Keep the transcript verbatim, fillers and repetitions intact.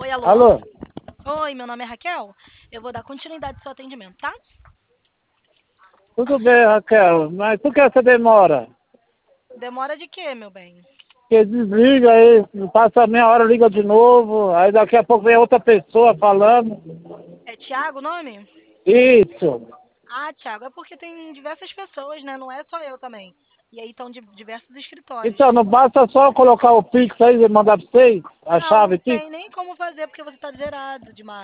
Oi, alô? Alô? Oi, meu nome é Raquel. Eu vou dar continuidade ao seu atendimento, tá? Tudo bem, Raquel, mas por que essa demora? Demora de quê, meu bem? Porque desliga aí, passa meia hora, liga de novo, aí daqui a pouco vem outra pessoa falando. É Thiago o nome? Isso. Ah, Thiago, é porque tem diversas pessoas, né? Não é só eu também. E aí estão de diversos escritórios. Então, não basta só colocar o Pix aí e mandar pra vocês, a Não, chave não Pix? tem nem como fazer porque você tá zerado de marca.